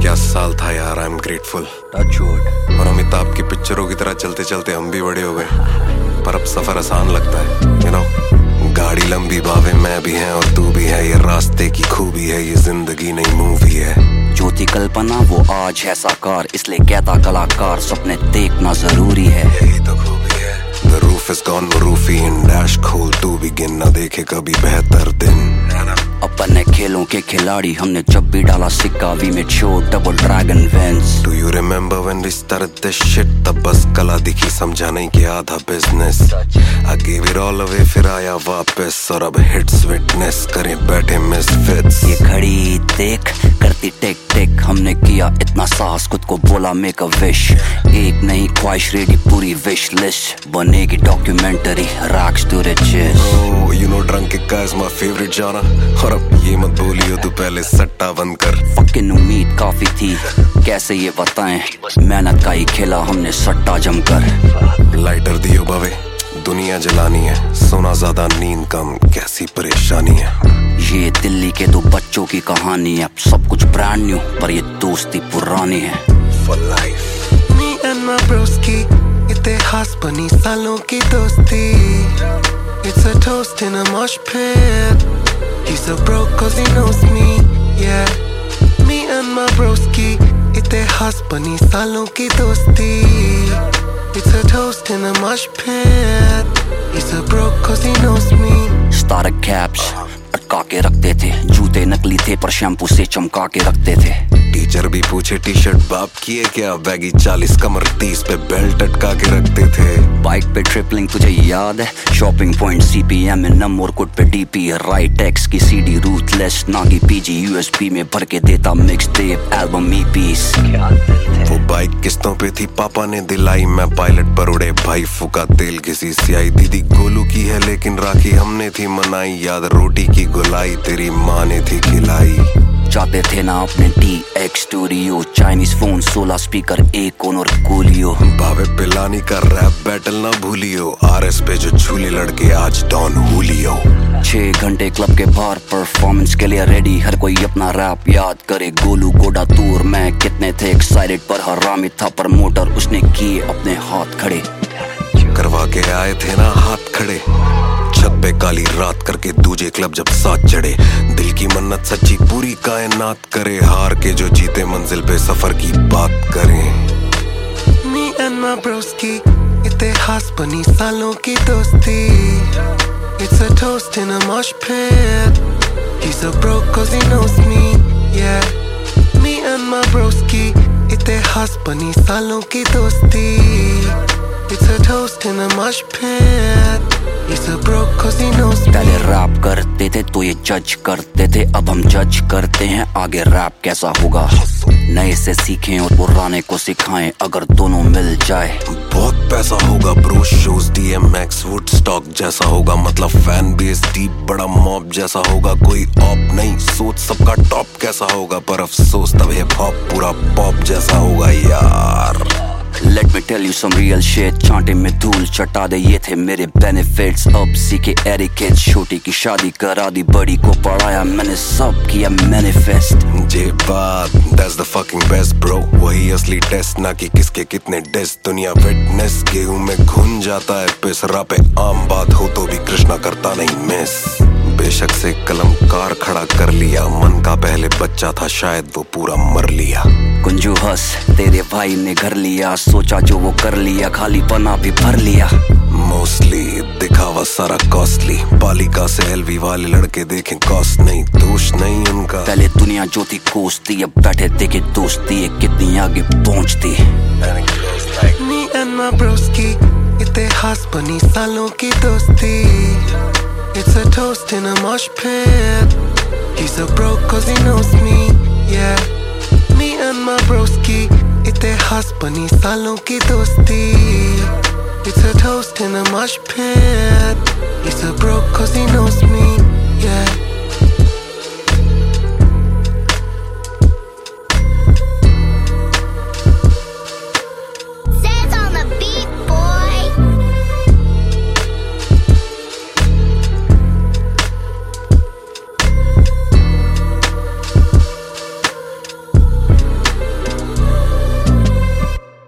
क्या साल था यार, आई एम ग्रेटफुल। और अमिताभ की पिक्चरों की तरह चलते चलते हम भी बड़े हो गए, पर अब सफर आसान लगता है, यू नो। गाड़ी लंबी, बावें मैं भी हैं और तू भी है, ये रास्ते की खूबी है, ये जिंदगी नहीं मूवी है। जो थी कल्पना वो आज है साकार, इसलिए कहता कलाकार सपने देखना जरूरी है। यही तो खूबी है। The roof is gone, वो रूफी इन डैश खोल तू भी गिन, ना देखे कभी बेहतर दिन। अपन है खेलों के खिलाड़ी, हमने जब भी डाला सिक्का we made sure double dragon wins. Do you remember when we started this shit? तब बस कला दिखी, समझा नहीं कि आधा business. I gave it all away, फिर आया वापस, और अब हिट्स विटनेस करें बैठे मिसफिट्स। ये घड़ी देख करती टिक टिक, हमने किया इतना साहस, खुद को बोला मेक अ विश। एक नहीं ख्वाहिश रेडी, पूरी विश लिस्ट बनेगी documentary rags to riches. Oh, you know drunk का is my favorite genre, और अब ये मत बोलियो तू पहले सट्टा बंद कर। फकिंग उम्मीद काफी थी, कैसे ये बताएं, मेहनत का ही खेला हमने सट्टा जमकर। लाइटर दियो भावे, दुनिया जलानी है, सोना ज्यादा नींद कम, कैसी परेशानी है। ये दिल्ली के दो बच्चों की कहानी है, सब कुछ ब्रांड न्यू पर ये दोस्ती पुरानी है। For life. Me and my broski, इतिहास बनी सालों की दोस्ती। It's a toast in a mosh pit. He's so broke cause he knows me, yeah. Me and my broski, इतिहास बनी सालों की दोस्ती। It's a toast in a mosh pit. He's so broke cause he knows me. स्टारक caps अटका के रखते थे, जूते नकली थे पर शैम्पू से चमका के रखते थे। टीचर भी पूछे टी शर्ट बाप की है क्या, बैगी 40 कमर 30 पे बेल्ट अटका के रखते थे। बाइक पे ट्रिपलिंग तुझे याद है, शॉपिंग पॉइंट CPM में नंबर कोड पे DP, राइट एक्स की CD रूथलेस नागी PG USB में भर के देता मिक्स टेप एल्बम EPs। वो बाइक किस्तों पे थी, पापा ने दिलाई, मैं पायलट पर उड़े भाई, फूका तेल किसी से आई। दीदी गोलू की है लेकिन राखी हमने थी मनाई, याद रोटी की गुलाई तेरी माँ ने थी खिलाई। जाते थे ना अपने DX studio, Chinese phone 16 speaker एक और कोलियो। भावे पिलानी का रैप बैटल ना भूलियो, RS पे जो झूले लड़के आज डॉन हुलियो। 6 घंटे क्लब के बाहर परफॉर्मेंस के लिए रेडी, हर कोई अपना रैप याद करे। गोलू गोडा टूर में कितने थे एक्साइटेड, पर हरामी था प्रमोटर, उसने किए अपने हाथ खड़े। करवा के आए थे ना हाथ खड़े, छत पे काली रात करके दूजे क्लब जब साथ चढ़े। दिल की मन्नत सच्ची पूरी कायनात करे, हार के जो जीते मंजिल पे सफर की बात करें। Me and my broski, इतिहास बनी सालों की दोस्ती। It's a toast in a mosh pit. He's so broke cause he knows me, yeah. Me and my broski, इतिहास बनी सालों की दोस्ती। It's a toast in a mosh pit. He's so broke cause he knows me. पहले rap करते थे तो ये जज करते थे, अब हम जज करते हैं आगे रैप कैसा होगा। नए से सीखें और पुराने को सिखाएं, अगर दोनों मिल जाए बहुत पैसा होगा ब्रो। शोज DMX वुडस्टॉक जैसा होगा, मतलब फैन बेस डीप बड़ा मॉब जैसा होगा। कोई ऑप नहीं सोच सबका टॉप कैसा होगा, पर अफसोस तब हिप हॉप पूरा पॉप जैसा होगा यार। Let me tell you some real shit, चांटे में धूल चटा दे ये थे मेरे benefits। अब सीखे एरिकेट, छोटी की शादी करा दी, बड़ी को पढ़ाया मैंने, सब किया मैनिफेस्ट। जे बात that's the fucking best bro, वही असली टेस्ट ना कि किसके कितने डेस्ट। दुनिया फिटनेस गेहूं में घुन जाता है पिस, रा पे आम बात हो तो भी कृष्णा करता नहीं मिस। बेशक से कलमकार खड़ा कर लिया, मन का पहले बच्चा था शायद वो पूरा मर लिया। कुंजू हंस तेरे भाई ने घर लिया, सोचा जो वो कर लिया, खाली पना भी भर लिया। मोस्टली दिखावा सारा कॉस्टली, पालिका से LV वाले लड़के देखें कॉस्ट नहीं, दोष नहीं उनका। पहले दुनिया जो थी कोसती, अब बैठे देखे दोस्ती कितनी आगे पहुंचती। Me and my broski, इतिहास बनी सालों की दोस्ती। It's a toast in a mosh pit. He's so broke cause he knows me, yeah. Me and my broski, इतिहास बनी सालों की दोस्ती। It's a toast in a mosh pit. He's so broke cause he knows me, yeah.